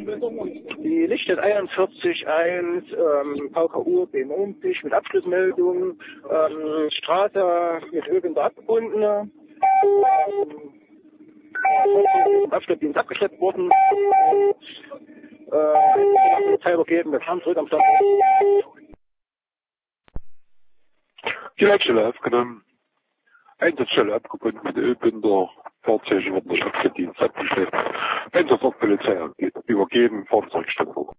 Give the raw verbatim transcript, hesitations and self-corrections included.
Die Lichtstadt einundvierzig eins, ähm, V K U B neunzig mit Abschlussmeldung, ähm, Straße mit Ögender abgebundene, ähm, Abschlussdienst abgeschleppt worden, äh, Polizei übergeben, wir fahren zurück am Standort. Die Leitstelle aufgenommen, Einsatzstelle abgebunden mit Ögender, Fahrzeuge werden durch Abschlussdienst abgeschleppt, Einsatzort Polizei übergeben, Fahrzeugstandort.